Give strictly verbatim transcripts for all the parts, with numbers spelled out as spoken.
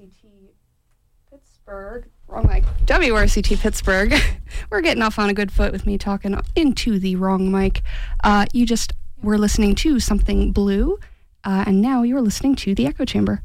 T Pittsburgh. Wrong mic. W R C T Pittsburgh. We're getting off on a good foot with me talking into the wrong mic. Uh, you just were listening to Something Blue, uh, and now you're listening to The Echo Chamber.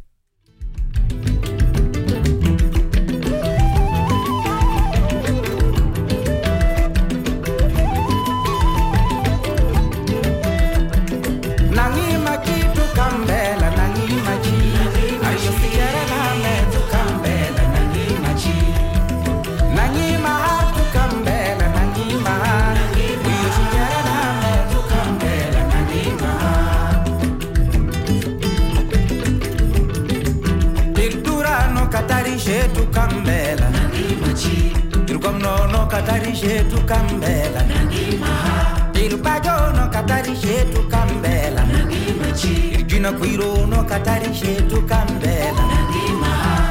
Shetu kambela nangi machi Irugomno no katari shetu kambela nangi maha Irubajo no katari shetu kambela nangi machi Irugina kuiro no katari shetu kambela nangi maha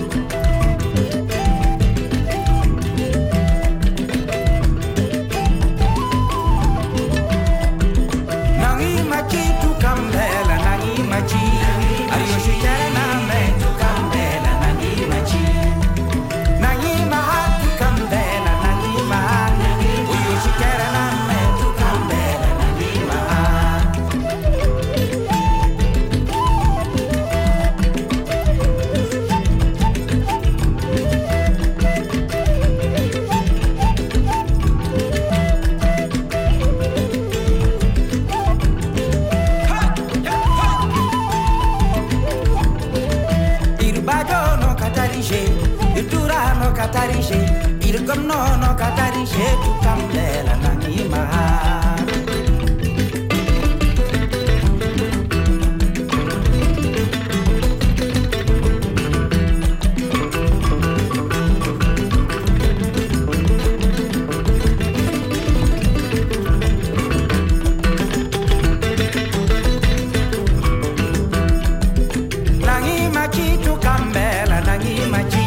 Nangi machi tu kambela nangi machi Ariyo shikara na me tu kambela Katarishe, irgomno no katarishe tu kambela nangi maha Nangi machi tu kambela nangi machi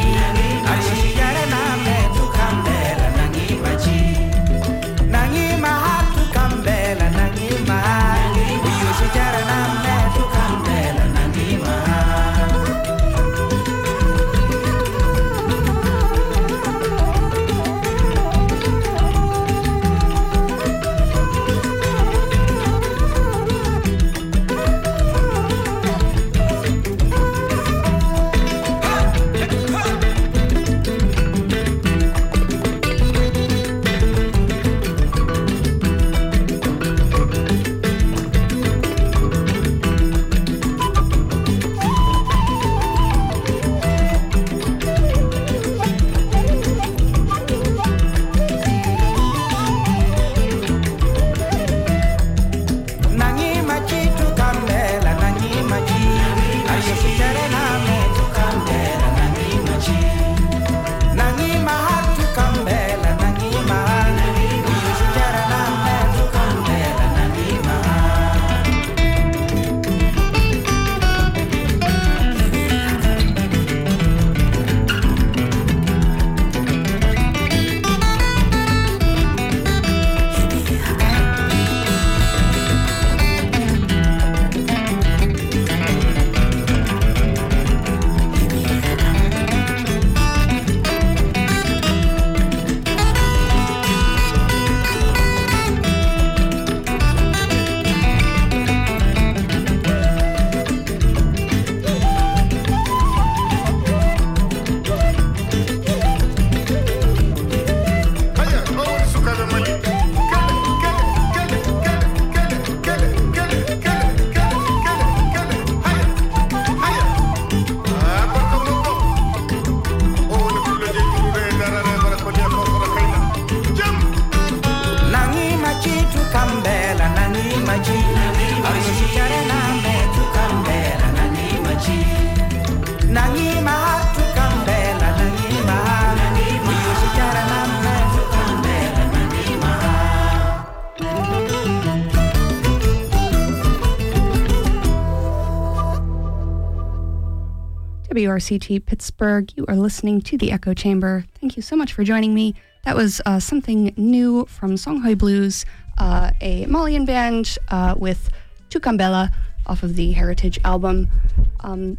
W R C T Pittsburgh. You are listening to The Echo Chamber. Thank you so much for joining me. That was uh, something new from Songhai Blues, uh, a Malian band uh, with Tukambela off of the Heritage album. Um,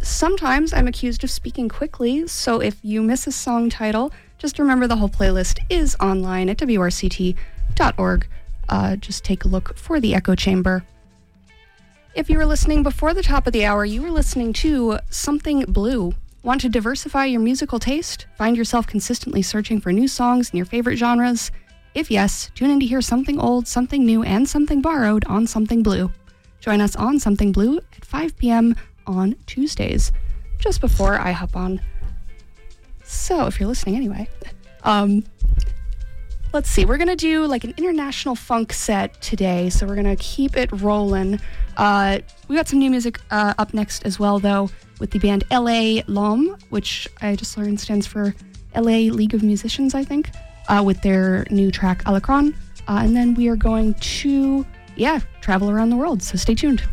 sometimes I'm accused of speaking quickly, so if you miss a song title, just remember the whole playlist is online at W R C T dot org. Uh, just take a look for the Echo Chamber. If you were listening before the top of the hour, you were listening to Something Blue. Want to diversify your musical taste? Find yourself consistently searching for new songs in your favorite genres? If yes, tune in to hear something old, something new, and something borrowed on Something Blue. Join us on Something Blue at five p.m. on Tuesdays, just before I hop on. So, if you're listening anyway, um, let's see. We're going to do like an international funk set today, so we're going to keep it rolling. Uh, we got some new music uh, up next as well, though, with the band L A L'Homme, which I just learned stands for L A League of Musicians, I think, uh, with their new track, Alacron. Uh, and then we are going to, yeah, travel around the world, so stay tuned.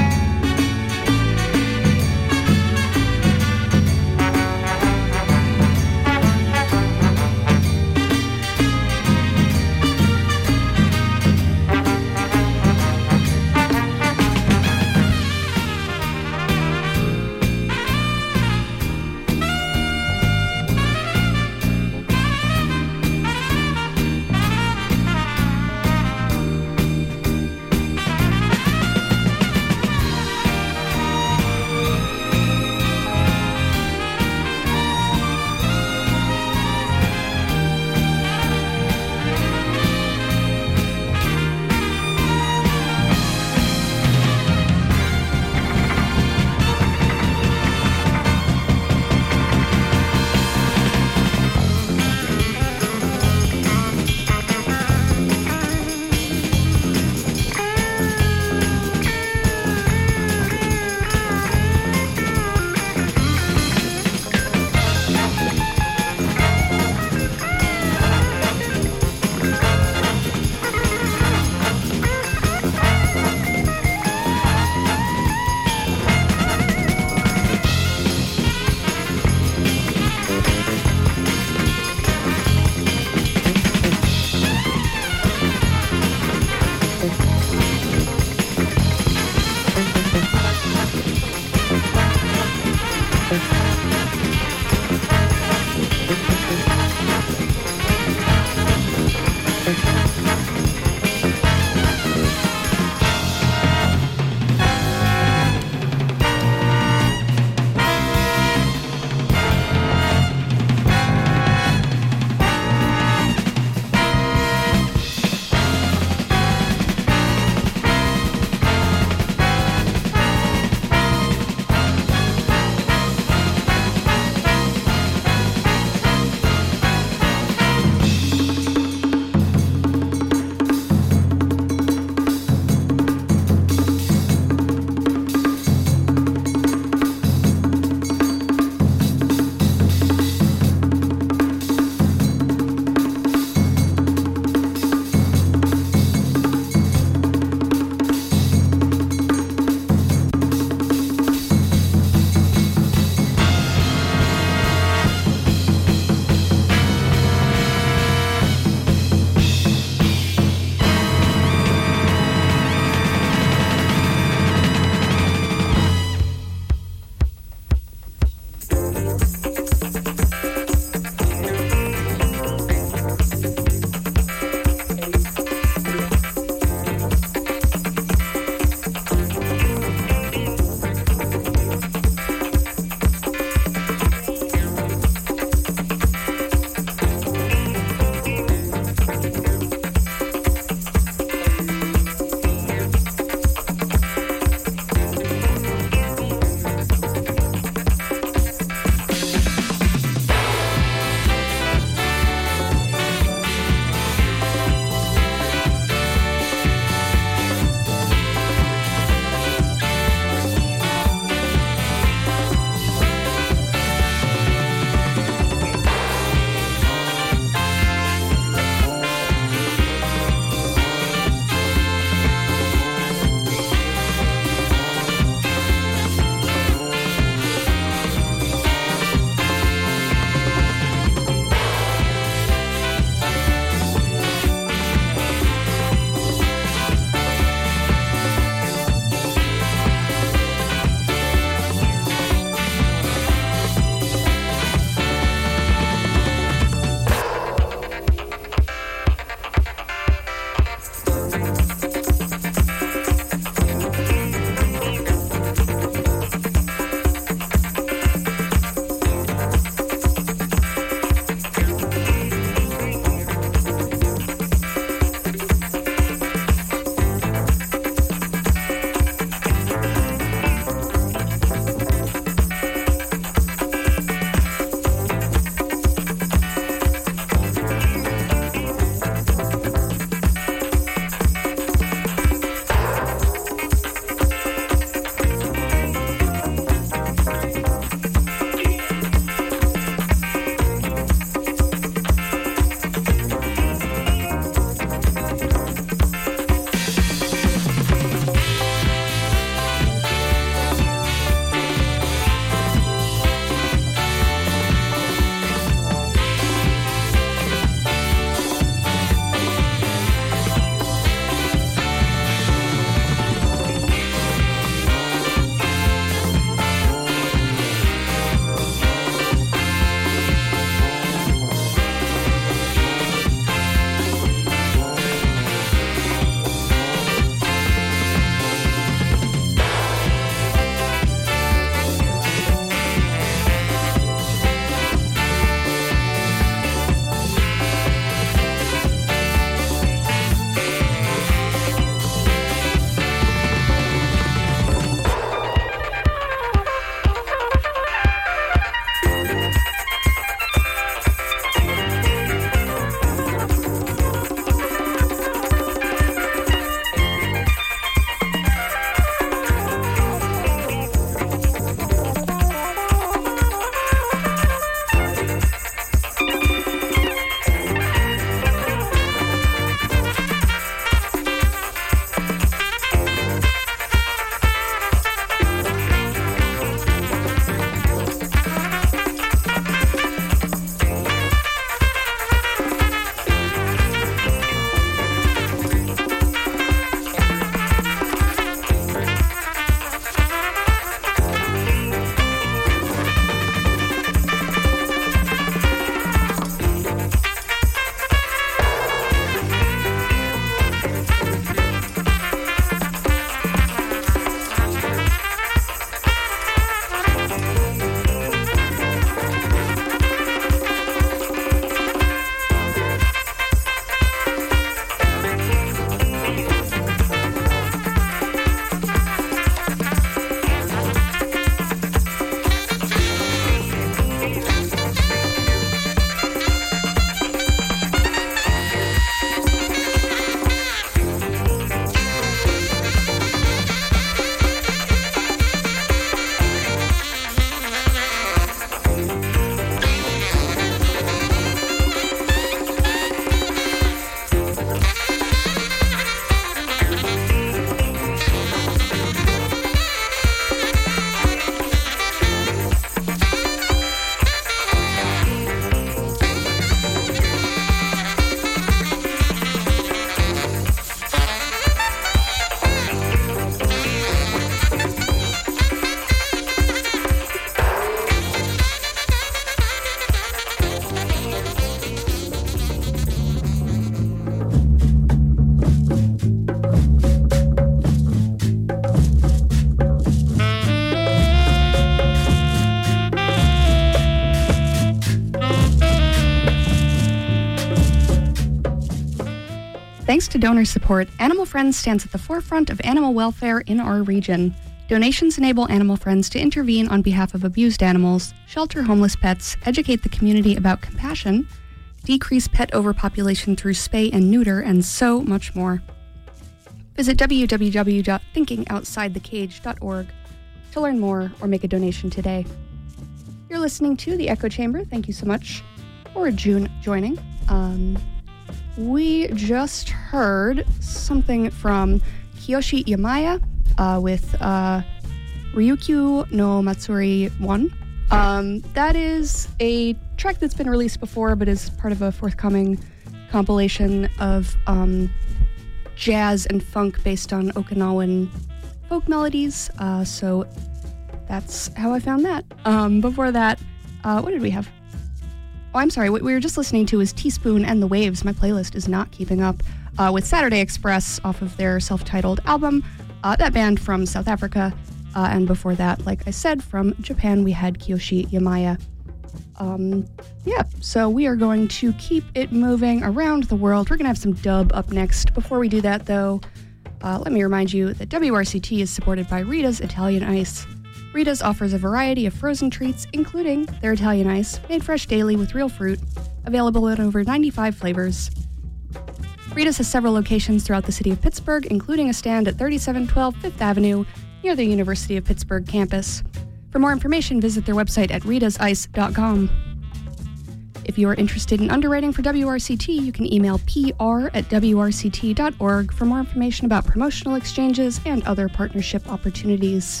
Thanks to donor support, Animal Friends stands at the forefront of animal welfare in our region. Donations enable Animal Friends to intervene on behalf of abused animals, shelter homeless pets, educate the community about compassion, decrease pet overpopulation through spay and neuter, and so much more. Visit w w w dot thinking outside the cage dot org to learn more or make a donation today. You're listening to The Echo Chamber. Thank you so much for June joining. Um, we just heard something from Kiyoshi Yamaya uh, with uh, Ryukyu no Matsuri one. Um, that is a track that's been released before, but is part of a forthcoming compilation of um, jazz and funk based on Okinawan folk melodies. Uh, so that's how I found that. Um, before that, uh, what did we have? Oh, I'm sorry. What we were just listening to is Teaspoon and the Waves. My playlist is not keeping up uh, with Saturday Express off of their self-titled album. Uh, that band from South Africa. Uh, and before that, like I said, from Japan, we had Kiyoshi Yamaya. Um, yeah, so we are going to keep it moving around the world. We're going to have some dub up next. Before we do that, though, uh, let me remind you that W R C T is supported by Rita's Italian Ice. Rita's offers a variety of frozen treats, including their Italian Ice, made fresh daily with real fruit, available in over ninety-five flavors. Rita's has several locations throughout the city of Pittsburgh, including a stand at thirty-seven twelve Fifth Avenue, near the University of Pittsburgh campus. For more information, visit their website at ritas ice dot com. If you are interested in underwriting for W R C T, you can email p r at w r c t dot org for more information about promotional exchanges and other partnership opportunities.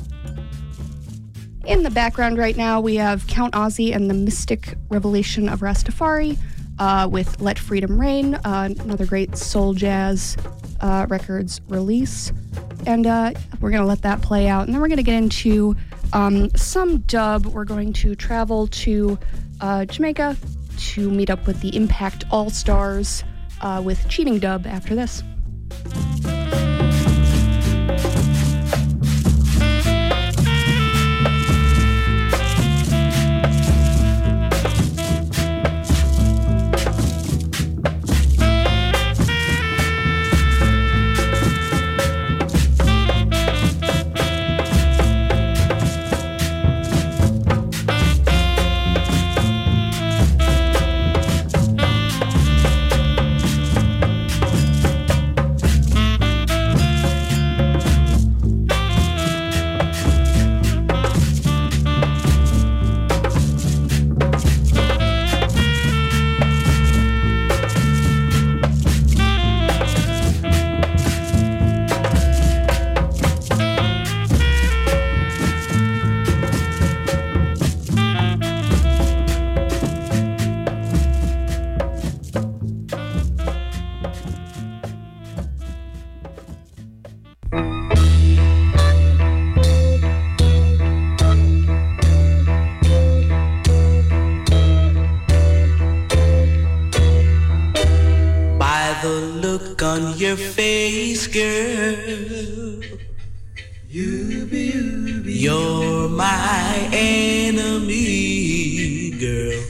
In the background right now, we have Count Ozzy and the Mystic Revelation of Rastafari uh, with Let Freedom Reign, uh, another great soul jazz uh, records release. And uh, we're going to let that play out. And then we're going to get into um, some dub. We're going to travel to uh, Jamaica to meet up with the Impact All-Stars uh, with Cheating Dub after this. Your face, girl, you be, you be, you're my enemy, girl.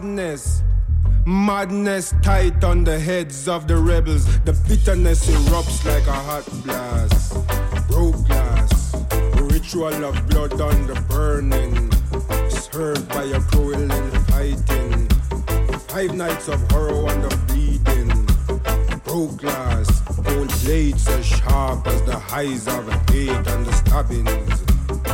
madness. Madness tight on the heads of the rebels. The bitterness erupts like a hot blast. Broke glass, ritual of blood on the burning, served by a cruel and fighting. Five nights of horror and the bleeding. Broke glass, gold blades as sharp as the highs of hate and the stabbings.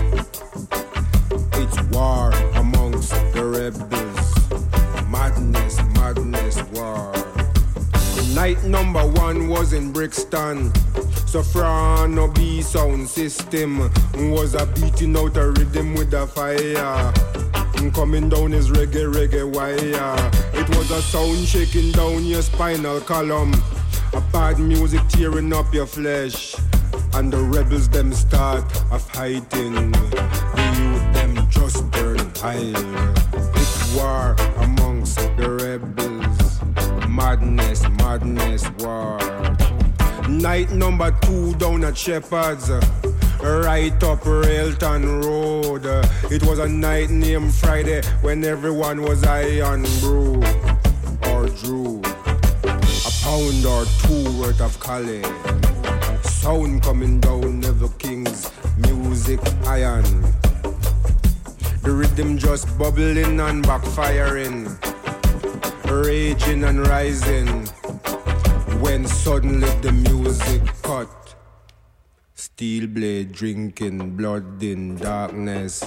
It's war amongst the rebels. Madness, madness, war. Night number one was in Brixton. Soprano B sound system was a beating out a rhythm with a fire. Coming down his reggae, reggae wire. It was a sound shaking down your spinal column. A bad music tearing up your flesh. And the rebels them start a fighting. The youth them just burn high. It's war amongst the rebels. Madness, madness, war. Night number two down at Shepherd's, right up Railton Road. It was a night named Friday when everyone was high on brew or drew. A pound or two worth of Cali. Sound coming down Neville King's music iron. The rhythm just bubbling and backfiring, raging and rising. When suddenly the music cut, steel blade drinking blood in darkness.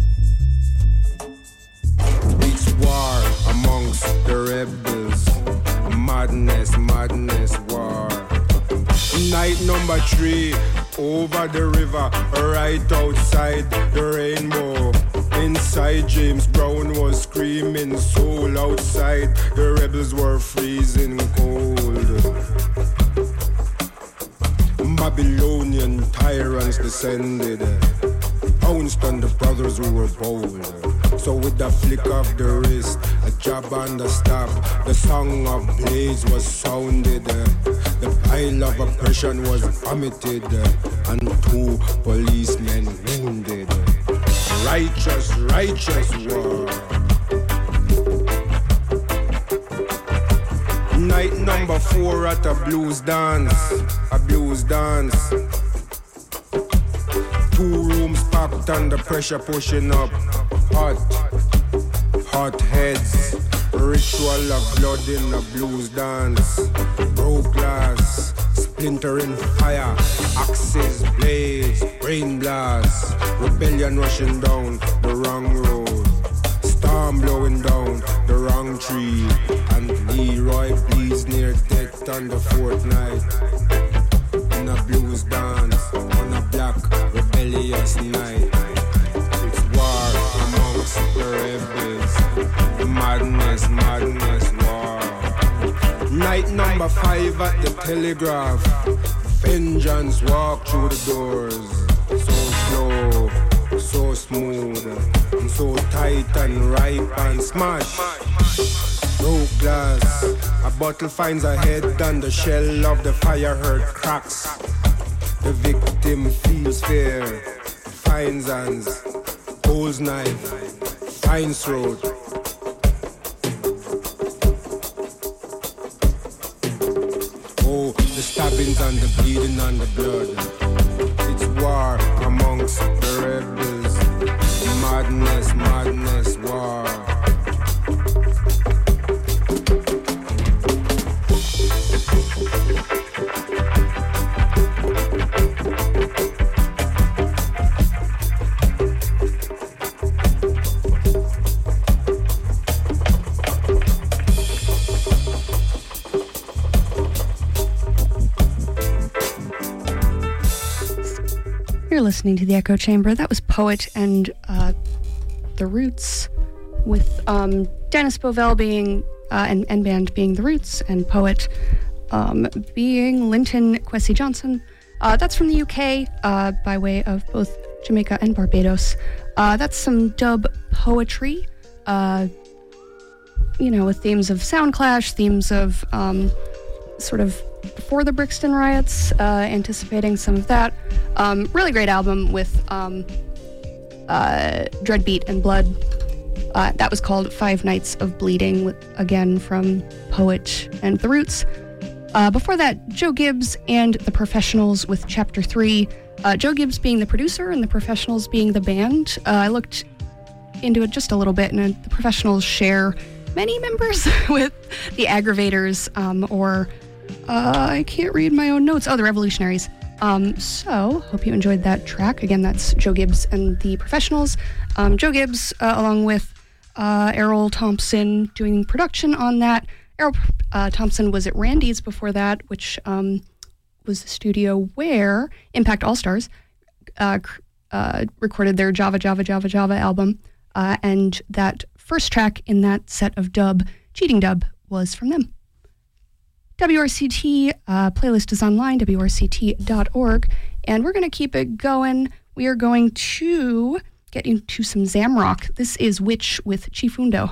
It's war amongst the rebels. Madness, madness, war. Night number three, over the river, right outside the rainbow. Inside James Brown was screaming soul. Outside the rebels were freezing cold. Babylonian tyrants descended, pounced on the brothers who were bold. So with the flick of the wrist, a jab and a stab, the song of blades was sounded. The pile of oppression was vomited, and two policemen wounded. Righteous, righteous war. Night number four at a blues dance, a blues dance. Two rooms packed and the pressure pushing up. Hot, hot heads. Ritual of blood in a blues dance. Broke glass, splintering fire. Axes, blades, brain blasts. Rebellion rushing down the wrong road. Storm blowing down the wrong tree. And Leroy bleeds near death on the fourth night. In a blues dance, on a black rebellious night. It's war amongst the rebels. Madness, madness, war. Night number five at the Telegraph. Vengeance walk through the doors. So slow, so smooth, and so tight and ripe and smash. Broke glass, a bottle finds a head and the shell of the fire hurt cracks. The victim feels fear, finds hands, pulls knife, finds throat. Oh, the stabbings and the bleeding and the blood. It's war amongst the rebels. Madness, madness, war. You're listening to the Echo Chamber. That was Poet and uh, The Roots, with um, Dennis Bovell being uh, and, and band being The Roots, and Poet um, being Linton Kwesi Johnson. Uh, that's from the U K, uh, by way of both Jamaica and Barbados. Uh, that's some dub poetry, uh, you know, with themes of sound clash, themes of um, sort of before the Brixton riots, uh, anticipating some of that. Um, really great album with um, uh, Dread Beat and Blood Uh, that was called Five Nights of Bleeding, with, again from Poet and The Roots. Uh, before that, Joe Gibbs and The Professionals with Chapter three. Uh, Joe Gibbs being the producer and The Professionals being the band. Uh, I looked into it just a little bit, and uh, The Professionals share many members with The Aggravators, um, or uh, I can't read my own notes. Oh, The Revolutionaries. Um, so, hope you enjoyed that track. Again, that's Joe Gibbs and The Professionals. Um, Joe Gibbs, uh, along with uh, Errol Thompson, doing production on that. Errol uh, Thompson was at Randy's before that, which um, was the studio where Impact All-Stars uh, uh, recorded their Java, Java, Java, Java album. Uh, and that first track in that set of dub, Cheating Dub, was from them. W R C T uh, playlist is online, W R C T dot org, and we're going to keep it going. We are going to get into some Zamrock. This is Witch with Chifundo.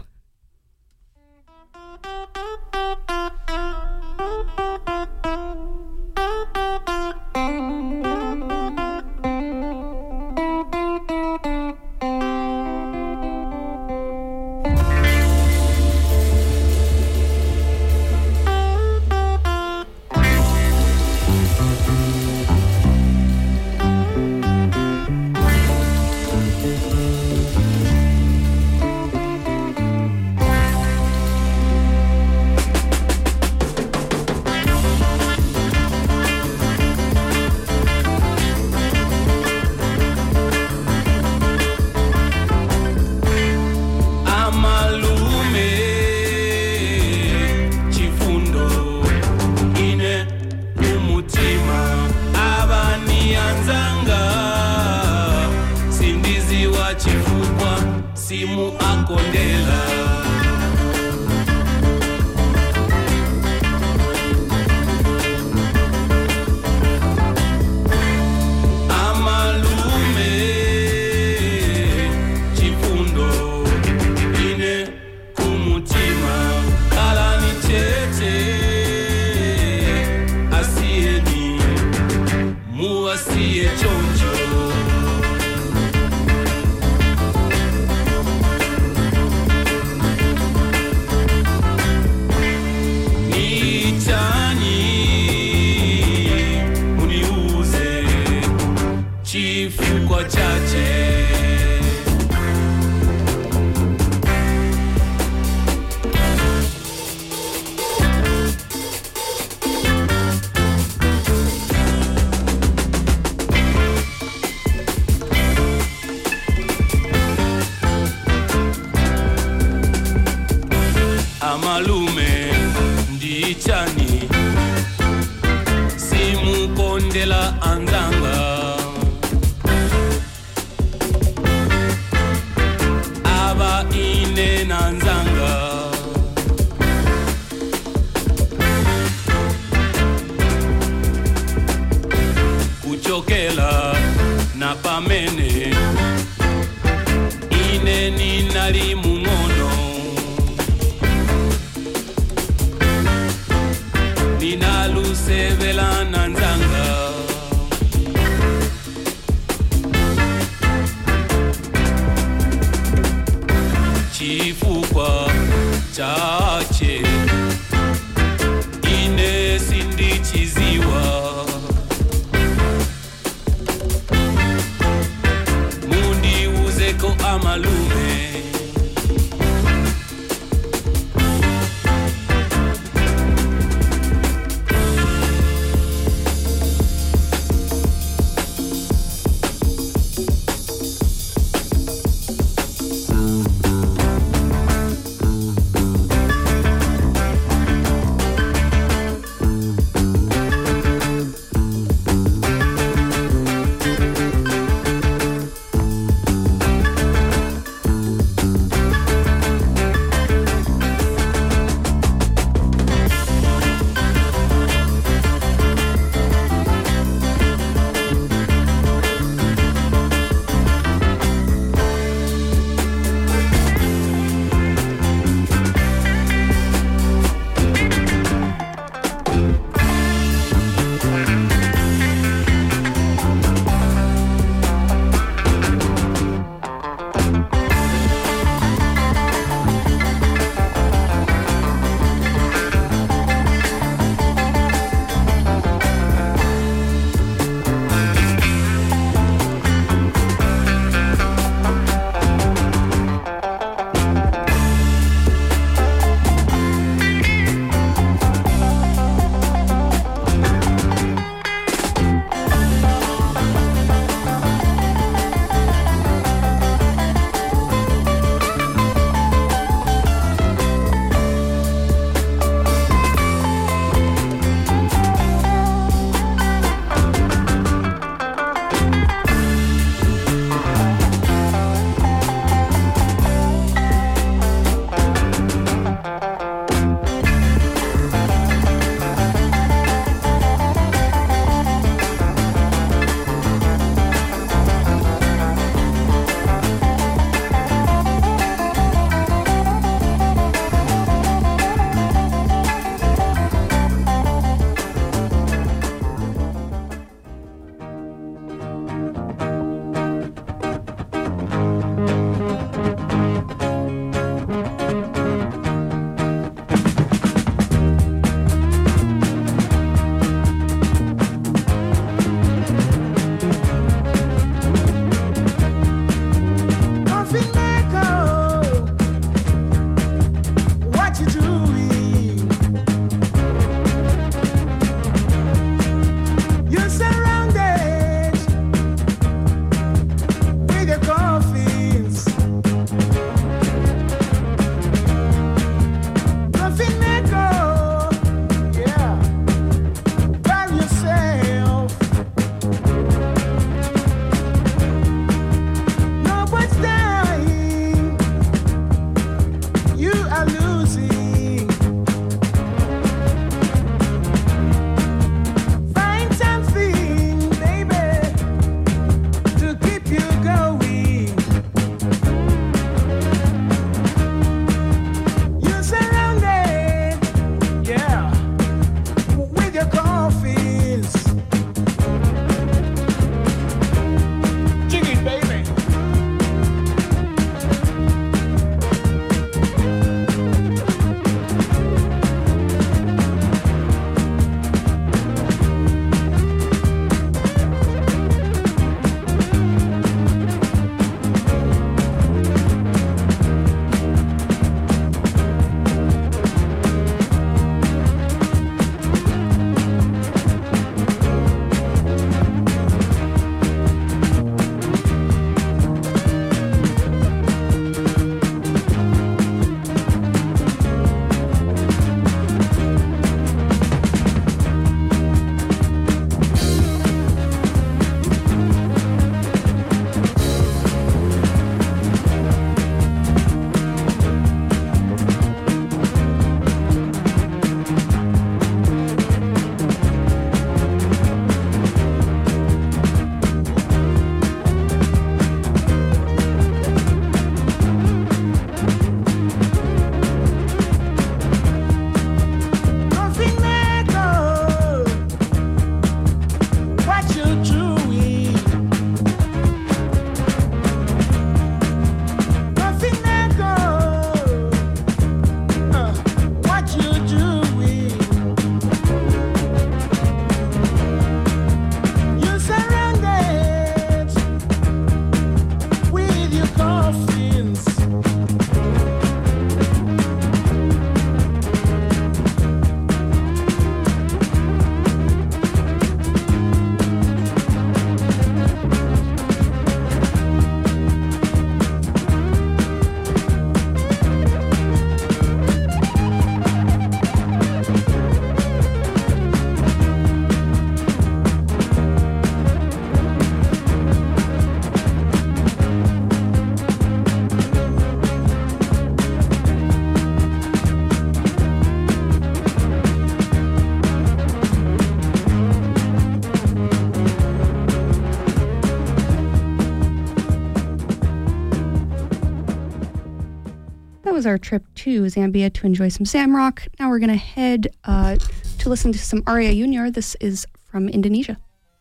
was our trip to Zambia to enjoy some Zamrock. Now we're going to head uh, to listen to some Arya Junior. This is from Indonesia.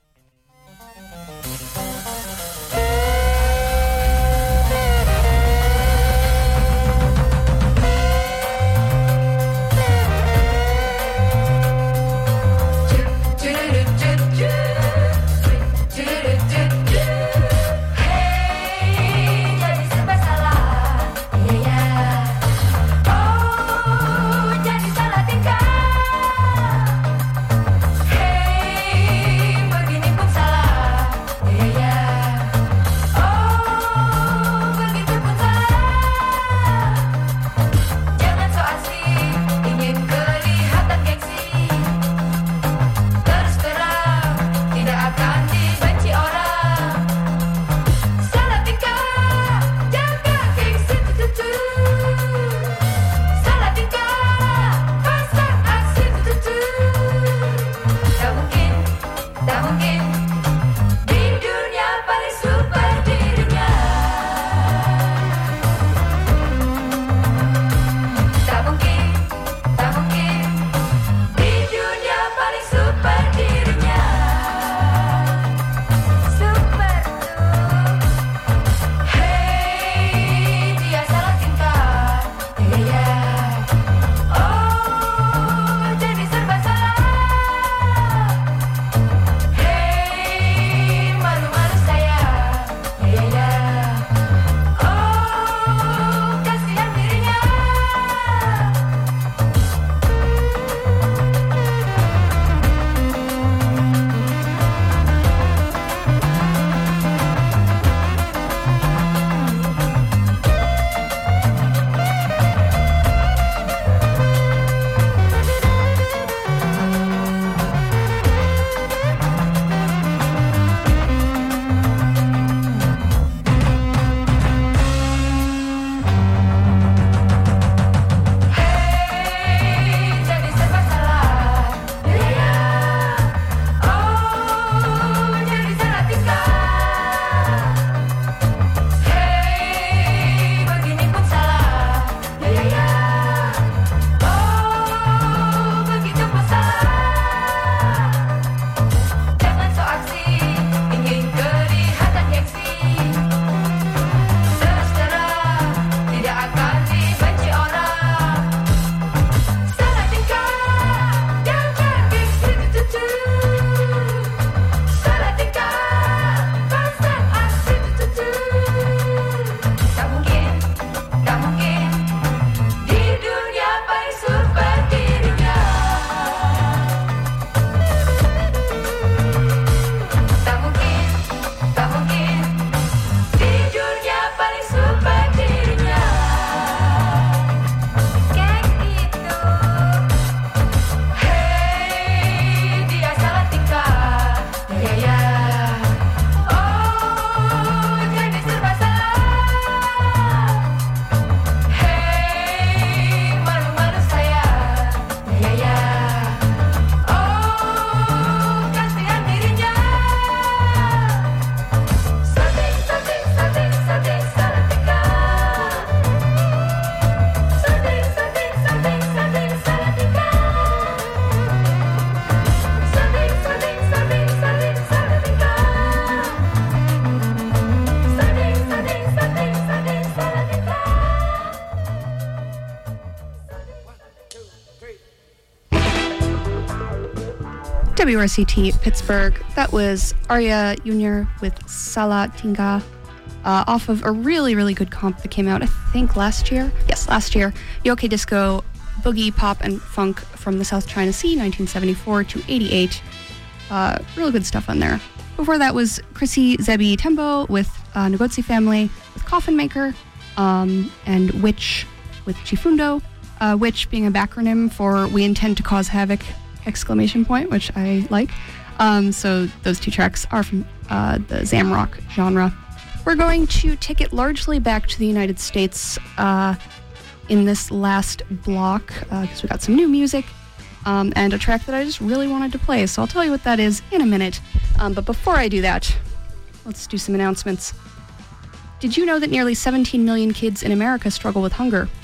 W R C T Pittsburgh. That was Arya Junior with Salah Tinggal uh, off of a really, really good comp that came out, I think, last year. Yes, last year. Yoke Disco, Boogie, Pop, and Funk from the South China Sea, nineteen seventy-four to eighty-eight. Uh, really good stuff on there. Before that was Chrissy Zebi Tembo with uh, Ngozi Family with Coffin Maker, um, and Witch with Chifundo. Uh, Witch being a backronym for We Intend to Cause Havoc! Exclamation point, which I like. Um, so those two tracks are from uh, the Zamrock genre. We're going to take it largely back to the United States uh, in this last block because uh, we got some new music um, and a track that I just really wanted to play. So I'll tell you what that is in a minute. Um, but before I do that, let's do some announcements. Did you know that nearly seventeen million kids in America struggle with hunger?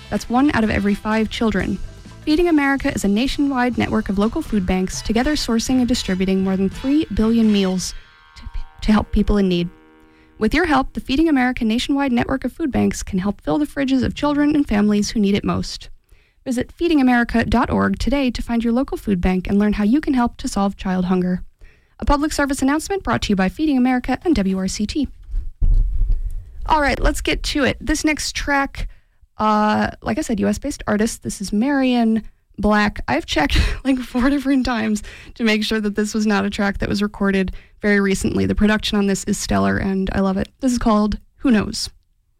That's one out of every five children. Feeding America is a nationwide network of local food banks, together sourcing and distributing more than three billion meals to, to help people in need. With your help, the Feeding America nationwide network of food banks can help fill the fridges of children and families who need it most. Visit feeding america dot org today to find your local food bank and learn how you can help to solve child hunger. A public service announcement brought to you by Feeding America and W R C T. All right, let's get to it. This next track, uh, like I said, U S-based artist. This is Marion Black. I've checked like four different times to make sure that this was not a track that was recorded very recently. The production on this is stellar, and I love it. This is called Who Knows?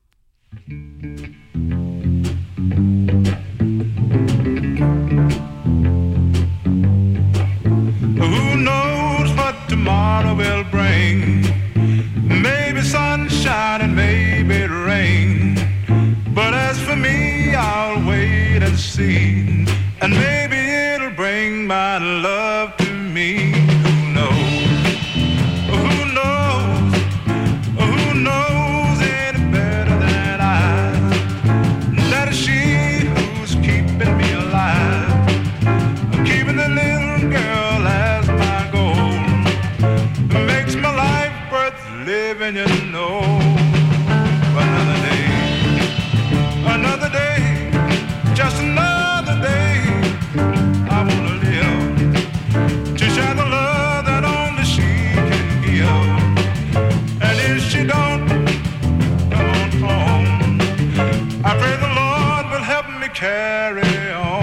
Who knows what tomorrow will bring? Maybe sunshine and maybe rain. But as for me, I'll wait and see. And maybe it'll bring my love to me. Who knows? Who knows? Who knows any better than I? That is she who's keeping me alive. Keeping the little girl as my goal. Makes my life worth living, you know. Another day, another day, just another day. I wanna live to share the love that only she can give. And if she don't, come on home. I pray the Lord will help me carry on.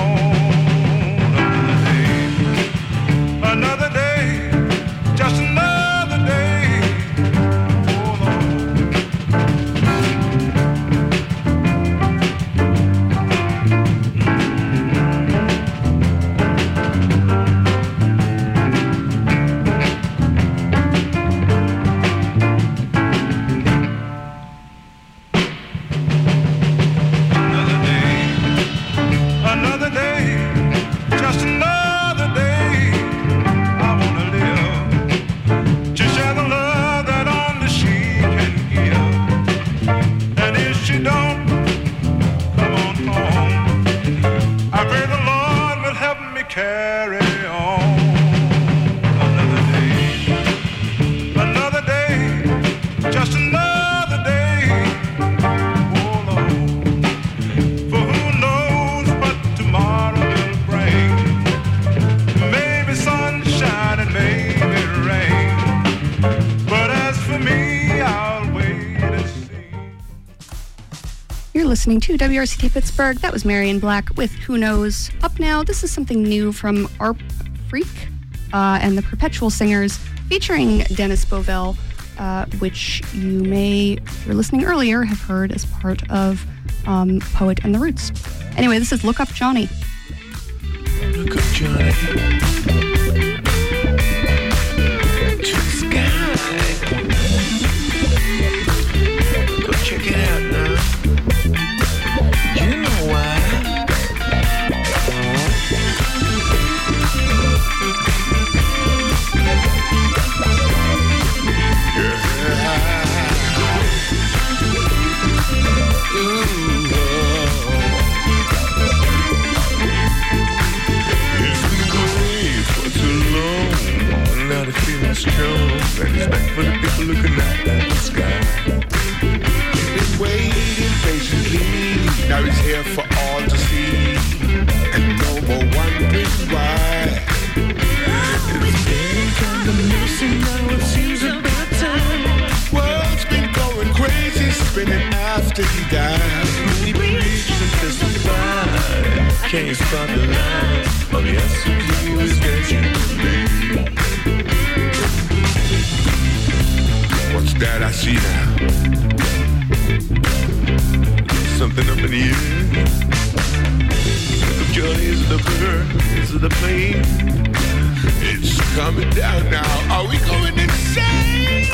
Another day, just another day. Hold on. Another day, another day, just another day. I wanna live to share the love that only she can give. And if she don't, come on home. I pray the Lord will help me carry on. Another day, another day, just another day. Hold on, for who knows what tomorrow will bring. Maybe sunshine and maybe rain. But as for me, I'll wait and see. You're listening to W R C T Pittsburgh. That was Marion Black with Who Knows. Up now, this is something new from Arp Freak uh, and the Perpetual Singers featuring Dennis Bovell, uh, which you may, if you're listening earlier, have heard as part of um, Poet and the Roots. Anyway, this is Look Up Johnny. Look up, Johnny. To the sky. Go check it out now. You know why. Strong, and it's back for the people looking out at the sky. He's been waiting patiently, now he's here for all to see, and no more wondering why. It's been kind of messy now, it seems about time. World's been going crazy, spinning after he died. He preached and testified, can't spot the line. Oh yes, he was getting to me. What's that I see now? Something up in the air. Look up, Johnny, is it the bird? Is it the plane? It's coming down now. Are we going insane?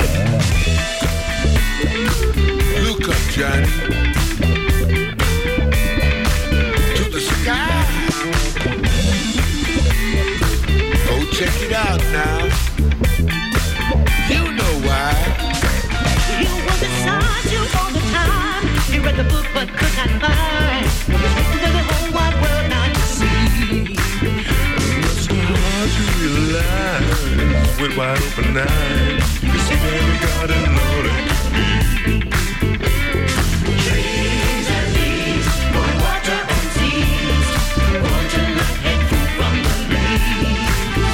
Look up, Johnny. To the sky. Go check it out now. You know why. You were beside you all the time. You read the book but could not find eyes with wide open eyes. You see every garden, Lord, it could be. Trees and leaves, more water and seeds, born to life and food from the leaves.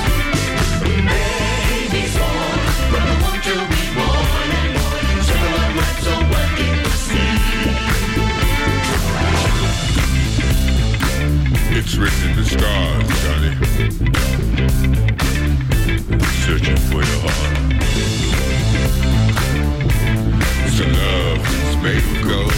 Babies born, from the womb to be born and born, circle of life, so what did we see? It's written in the stars, Johnny. Searching for your heart. It's a love that's made of gold.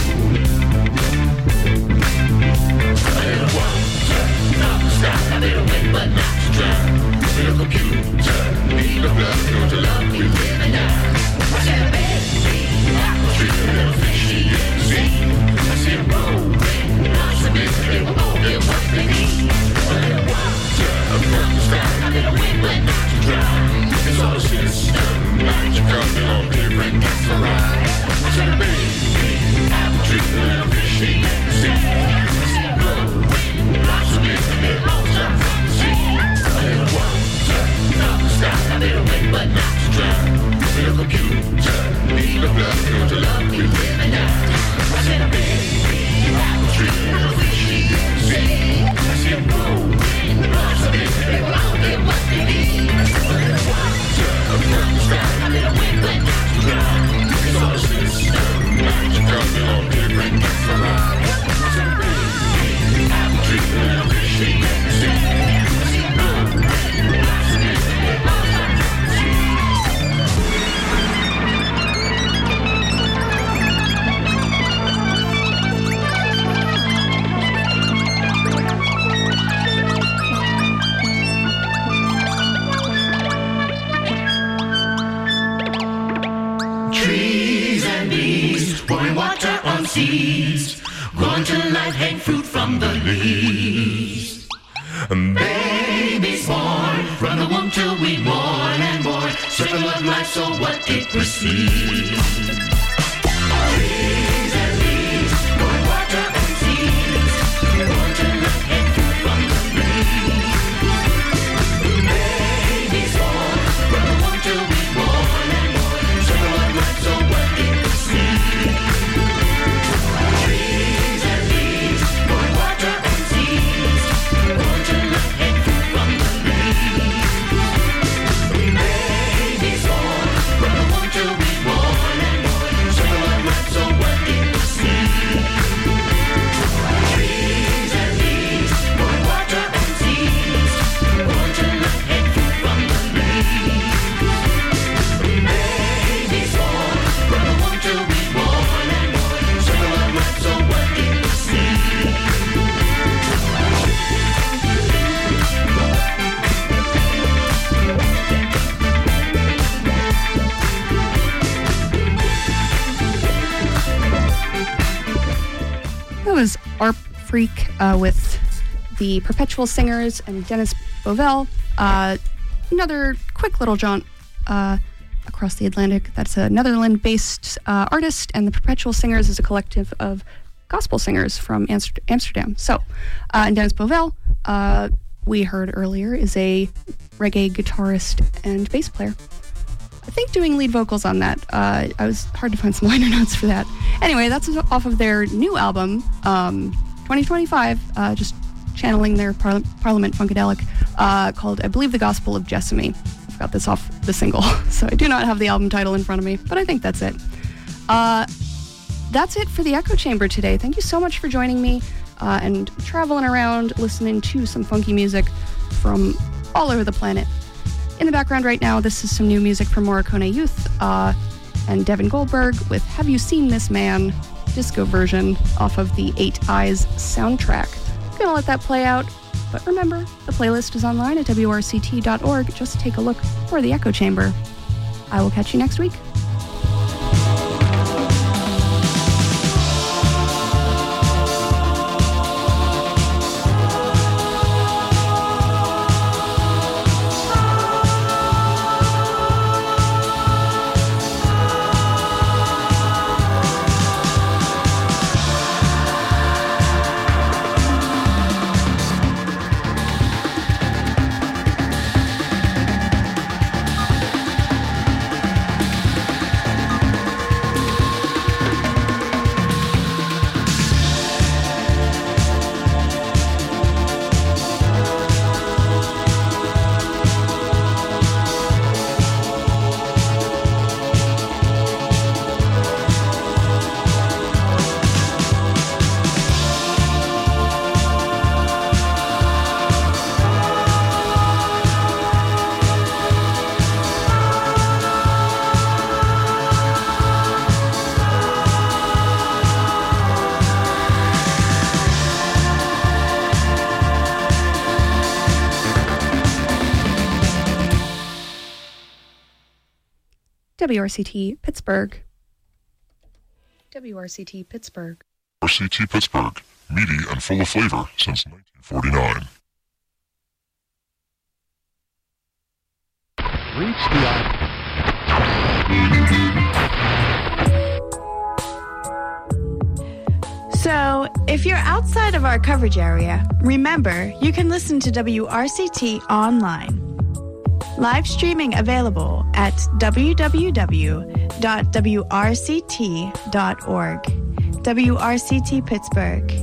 A little water, not the sky. A little wind, but not to dry. A little computer, need of love, know to love, we live and die. I see a baby, apple tree, a little fishy in the sea. I see a rolling, lots of it, they will all get what they need. A little water, from the sky. A little wind, but not to dry. It's all a system, magic of it all different, that's alright. I said a baby, apple tree, a little fishy in the sea. I see a blowing, lots of it, and it rolls up from the sea. A little water, not the sky, a little wind, but not to dry. A little computer, need of love, know to love, we live and die. I said a baby, apple tree, a little fishy in the sea. I see a blowing, lots of it, and they will all get what they need. A little water, from the sky, a little wind, but not to dry. It's all a system, magic of it all different, that's alright. I said a baby, apple tree, a little fishy in the sea. I see a blowing, lots of it, and they all get what they need. Trees and leaves, pouring water on seeds, growing to life, hang fruit from the leaves. Babies born, from the womb till we born and born, circle of life, so what it precedes. Trees and leaves, pouring water on seeds, growing to life, hang fruit from the leaves. Babies born, from the womb till we born and born, circle of life, so what it precedes. Trees and leaves, pouring water on seeds, growing to life, hang fruit from the leaves. Babies born, from the womb till we born and born, circle of life, so what it precedes. Trees and leaves, pouring water on seeds, growing to life, hang fruit from the leaves. Babies born, from the womb till we born and born, circle of life, so what it precedes. That was Arp Freak uh, with the Perpetual Singers and Dennis Bovell. Uh, another quick little jaunt uh, across the Atlantic. That's a Netherlands-based uh, artist, and the Perpetual Singers is a collective of gospel singers from Amst- Amsterdam. So, uh, and Dennis Bovell, uh, we heard earlier, is a reggae guitarist and bass player. I think doing lead vocals on that. Uh, I was hard to find some liner notes for that. Anyway, that's off of their new album, um, twenty twenty-five, uh, just channeling their par- Parliament Funkadelic, uh, called, I believe, The Gospel of Jessamy. I've got this off the single, so I do not have the album title in front of me, but I think that's it. Uh, that's it for the Echo Chamber today. Thank you so much for joining me uh, and traveling around, listening to some funky music from all over the planet. In the background right now, this is some new music from Morricone Youth uh, and Devin Goldberg with Have You Seen This Man? Disco version off of the Eight Eyes soundtrack. I'm gonna let that play out, but remember, the playlist is online at W R C T dot org. Just take a look for the Echo Chamber. I will catch you next week. W R C T Pittsburgh. W R C T Pittsburgh. R C T Pittsburgh, meaty and full of flavor since nineteen forty-nine. Reach the So, if you're outside of our coverage area, remember you can listen to W R C T online. Live streaming available at w w w dot w r c t dot org. W R C T Pittsburgh.